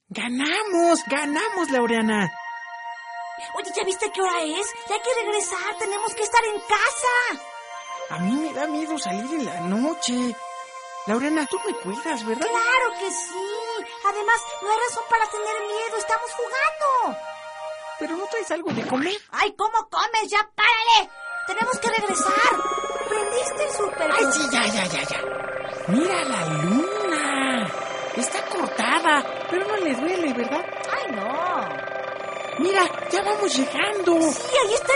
Ganamos, Laureana. Oye, ¿ya viste qué hora es? Ya hay que regresar, tenemos que estar en casa. A mí me da miedo salir en la noche. Laureana, tú me cuidas, ¿verdad? Claro que sí. Además, no hay razón para tener miedo, estamos jugando. ¿Pero no traes algo de comer? ¡Ay, cómo comes! ¡Ya párale! Tenemos que regresar. ¿Prendiste el súper? ¡Ay, sí, ya! ¡Mira la luna! Está cortada, pero no le duele, ¿verdad? ¡Ay, no! Mira, ya vamos llegando. Sí, ahí está